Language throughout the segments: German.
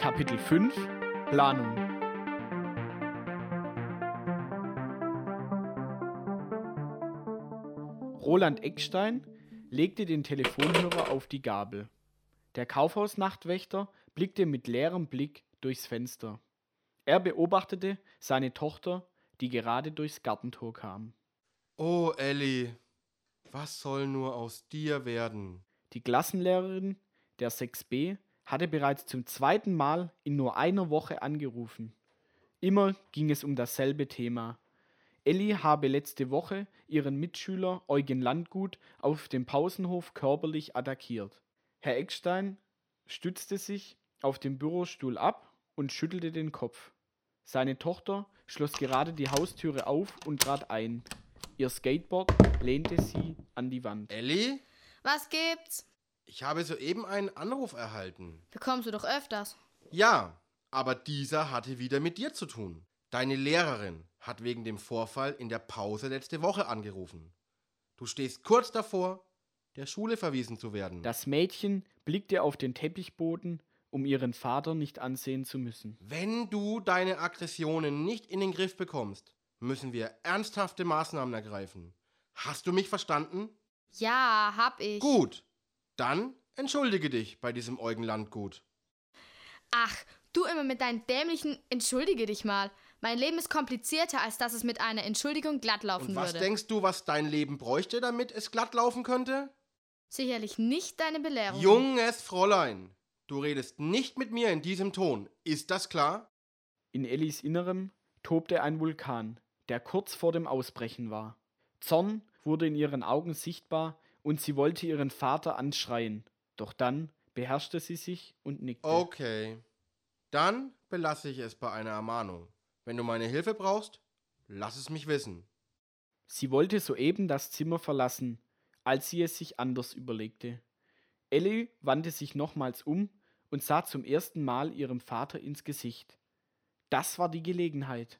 Kapitel 5 Planung. Roland Eckstein legte den Telefonhörer auf die Gabel. Der Kaufhausnachtwächter blickte mit leerem Blick durchs Fenster. Er beobachtete seine Tochter, die gerade durchs Gartentor kam. Oh, Elli, was soll nur aus dir werden? Die Klassenlehrerin der 6b hatte bereits zum zweiten Mal in nur einer Woche angerufen. Immer ging es um dasselbe Thema. Elli habe letzte Woche ihren Mitschüler Eugen Landgut auf dem Pausenhof körperlich attackiert. Herr Eckstein stützte sich auf dem Bürostuhl ab und schüttelte den Kopf. Seine Tochter schloss gerade die Haustüre auf und trat ein. Ihr Skateboard lehnte sie an die Wand. Elli? Was gibt's? Ich habe soeben einen Anruf erhalten. Bekommst du doch öfters. Ja, aber dieser hatte wieder mit dir zu tun. Deine Lehrerin hat wegen dem Vorfall in der Pause letzte Woche angerufen. Du stehst kurz davor, der Schule verwiesen zu werden. Das Mädchen blickte auf den Teppichboden, um ihren Vater nicht ansehen zu müssen. Wenn du deine Aggressionen nicht in den Griff bekommst, müssen wir ernsthafte Maßnahmen ergreifen. Hast du mich verstanden? Ja, hab ich. Gut, dann entschuldige dich bei diesem Eugen Landgut. Ach, du immer mit deinen dämlichen Entschuldige dich mal. Mein Leben ist komplizierter, als dass es mit einer Entschuldigung glatt laufen Und was würde. denkst du, was dein Leben bräuchte, damit es glatt laufen könnte? Sicherlich nicht deine Belehrung. Junges Fräulein, du redest nicht mit mir in diesem Ton. Ist das klar? In Ellis Innerem tobte ein Vulkan, der kurz vor dem Ausbrechen war. Zorn wurde in ihren Augen sichtbar und sie wollte ihren Vater anschreien. Doch dann beherrschte sie sich und nickte. Okay, dann belasse ich es bei einer Ermahnung. Wenn du meine Hilfe brauchst, lass es mich wissen. Sie wollte soeben das Zimmer verlassen, als sie es sich anders überlegte. Elli wandte sich nochmals um und sah zum ersten Mal ihrem Vater ins Gesicht. Das war die Gelegenheit.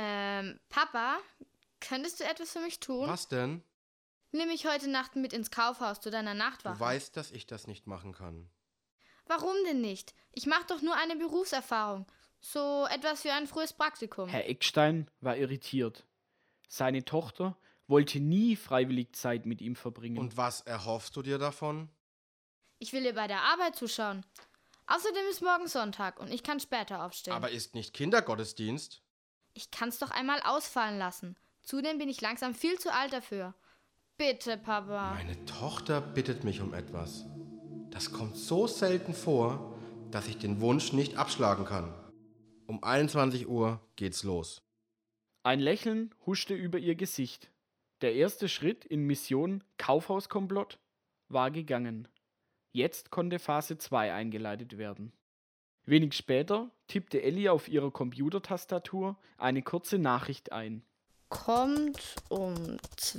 Papa, könntest du etwas für mich tun? Was denn? Nimm mich heute Nacht mit ins Kaufhaus zu deiner Nachtwache. Du weißt, dass ich das nicht machen kann. Warum denn nicht? Ich mache doch nur eine Berufserfahrung. So etwas wie ein frühes Praktikum. Herr Eckstein war irritiert. Seine Tochter wollte nie freiwillig Zeit mit ihm verbringen. Und was erhoffst du dir davon? Ich will dir bei der Arbeit zuschauen. Außerdem ist morgen Sonntag und ich kann später aufstehen. Aber ist nicht Kindergottesdienst? Ich kann's doch einmal ausfallen lassen. Zudem bin ich langsam viel zu alt dafür. Bitte, Papa. Meine Tochter bittet mich um etwas. Das kommt so selten vor, dass ich den Wunsch nicht abschlagen kann. Um 21 Uhr geht's los. Ein Lächeln huschte über ihr Gesicht. Der erste Schritt in Mission Kaufhauskomplott war gegangen. Jetzt konnte Phase 2 eingeleitet werden. Wenig später tippte Elli auf ihrer Computertastatur eine kurze Nachricht ein. Kommt um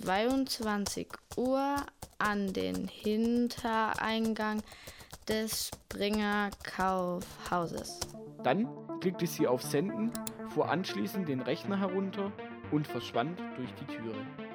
22 Uhr an den Hintereingang des Springer Kaufhauses. Dann klickte sie auf Senden, fuhr anschließend den Rechner herunter und verschwand durch die Türe.